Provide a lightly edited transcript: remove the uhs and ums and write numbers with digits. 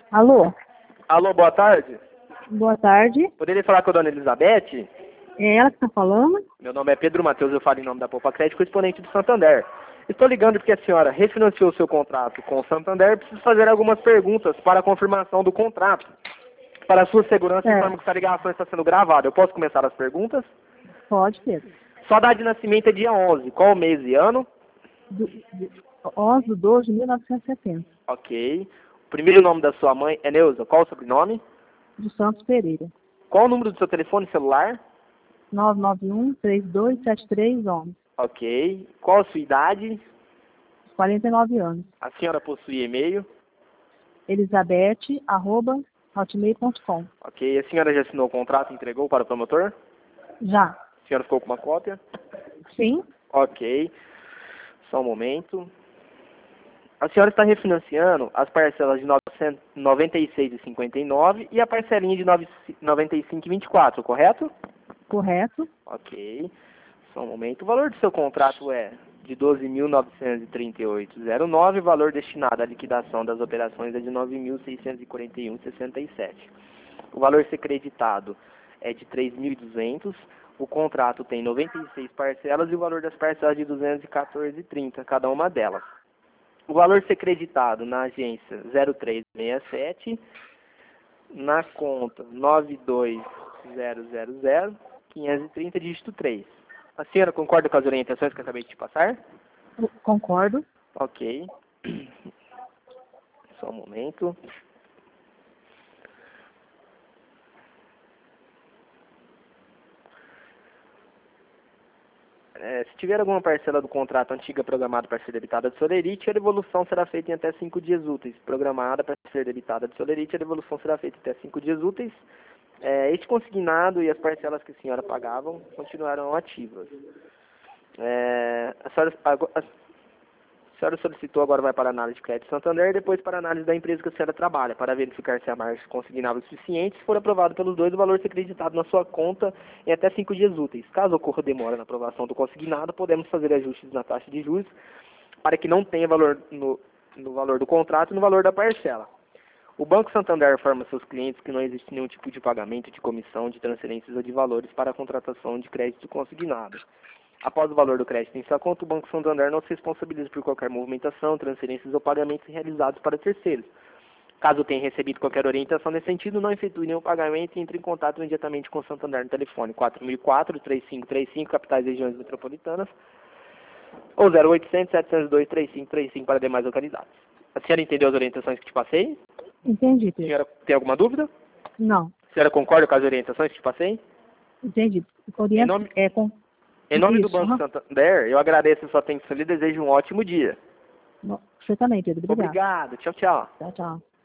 Alô? Alô, boa tarde. Boa tarde. Poderia falar com a dona Elizabeth? É ela que está falando? Meu nome é Pedro Matheus, eu falo em nome da Poupa Crédito, exponente do Santander. Estou ligando porque a senhora refinanciou seu contrato com o Santander e preciso fazer algumas perguntas para a confirmação do contrato. Para a sua segurança, informo que essa ligação está sendo gravada. Eu posso começar as perguntas? Pode, Pedro. Sua data de nascimento é dia 11. Qual o mês e ano? 11/12/1970. Ok. O primeiro nome da sua mãe é Neuza. Qual o sobrenome? Do Santos Pereira. Qual o número do seu telefone celular? 991-327311. Ok. Qual a sua idade? 49 anos. A senhora possui e-mail? Elizabeth@hotmail.com. Ok. A senhora já assinou o contrato e entregou para o promotor? Já. A senhora ficou com uma cópia? Sim? Ok. Só um momento. A senhora está refinanciando as parcelas de R$ 996,59 e a parcelinha de R$ 95,24, correto? Correto. Ok. Só um momento. O valor do seu contrato é de R$ 12.938,09. O valor destinado à liquidação das operações é de R$ 9.641,67. O valor ser creditado é de R$ 3.200. O contrato tem 96 parcelas e o valor das parcelas de R$ 214,30, cada uma delas. O valor ser creditado na agência 0367, na conta 92000-530, dígito 3. A senhora concorda com as orientações que eu acabei de te passar? Concordo. Ok. Só um momento. Se tiver alguma parcela do contrato antiga programada para ser debitada de Solerite, a devolução será feita em até 5 dias úteis. Programada para ser debitada de Solerite, a devolução será feita em até 5 dias úteis. Este consignado e as parcelas que a senhora pagavam continuarão ativas. A senhora solicitou, agora vai para a análise de crédito Santander e depois para a análise da empresa que a senhora trabalha, para verificar se a margem consignável é suficiente. Se for aprovado pelos dois, o valor ser acreditado na sua conta em até 5 dias úteis. Caso ocorra demora na aprovação do consignado, podemos fazer ajustes na taxa de juros para que não tenha valor no valor do contrato e no valor da parcela. O Banco Santander informa seus clientes que não existe nenhum tipo de pagamento, de comissão, de transferências ou de valores para a contratação de crédito consignado. Após o valor do crédito em sua conta, o Banco Santander não se responsabiliza por qualquer movimentação, transferências ou pagamentos realizados para terceiros. Caso tenha recebido qualquer orientação nesse sentido, não efetue nenhum pagamento e entre em contato imediatamente com o Santander no telefone 4004-3535, capitais e regiões metropolitanas, ou 0800-702-3535 para demais localidades. A senhora entendeu as orientações que te passei? Entendi, A Pedro. senhora tem alguma dúvida? Não. A senhora concorda com as orientações que te passei? Entendi. Em nome do Isso, Banco Santander, eu agradeço a sua atenção e desejo um ótimo dia. Você também, Pedro. Obrigado. Obrigado. Tchau, tchau. Tchau, tchau.